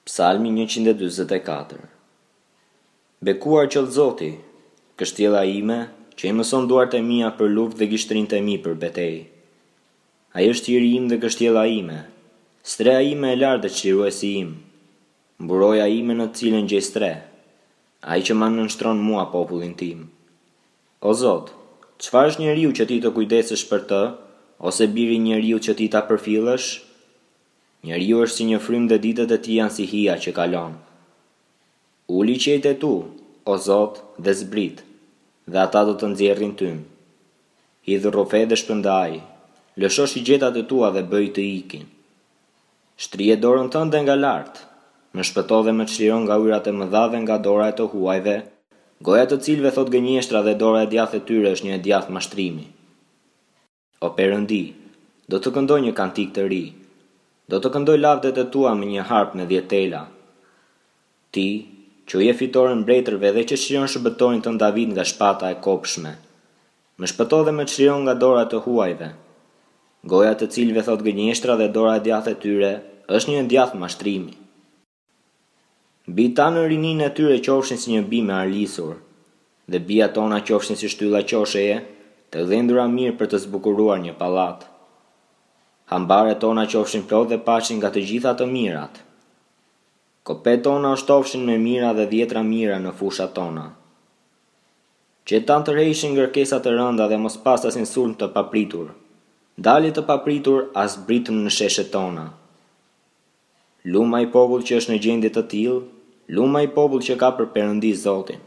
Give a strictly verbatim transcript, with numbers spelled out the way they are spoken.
Psalmi njëqind e dyzet e katër. Bekuar qoftë Zoti, kështjella ime, që i mëson duart e mia për luftë dhe gishtrinë e mi për betejë. Ai është hiri im dhe kështjella ime, strea ime e lartë dhe çliruesi im, mburoja ime në të cilën gjej stre, ai që më nënshtron mua popullin tim. O Zot, çfarë është njeriu që ti të kujdesesh për të, ose biri njeriu që ti ta përfillësh? Njeriu është si një frymë dhe ditët e tij janë si hija që kalon. Uli qejtë e tu, o Zot, dhe zbrit, dhe ata do të nxjerrin tym. Hidh rrofe dhe shpërndaj, lësho shigjetat e tua dhe bëj të ikin. Shtrije dorën tënde nga lart, më shpëto dhe më çliron nga ujërat e mëdha dhe nga dora e të huajve, goja të cilëve thot gënjeshtra dhe dora e djathtë e tyre është një djathtë mashtrimi. O Perëndi, do të këndoj një kantik të ri. Do të këndoj lavdet e tua me një harp me dhjetë tela. Ti, që je fitore mbretërve dhe që çliron shëbëtorin tën David nga shpata e kopshme. Më shpëto dhe më çliron nga dora të huajve. Goja të cilëve thot gënjeshtra dhe dora e djathtë e tyre është një djathtë mashtrimi. Bita në rinin e tyre qofshin si një bimë e arlisur, dhe bija tona qofshin si shtylla qosheje, të dhëndura mirë për të zbukuruar një pallat. Hambare tona qofshin plot dhe pashin nga të gjitha të mirat. Kopet tona ushtofshin me mira dhe dhjetra mira në fushat tona. Që ta tërheqin ngërkesa të rënda dhe mos pasasin sulm të papritur. Dalje të papritur as britëm në sheshet tona. Luma i popull që është në gjendje të tillë, luma i popull që ka për Perëndi Zotin.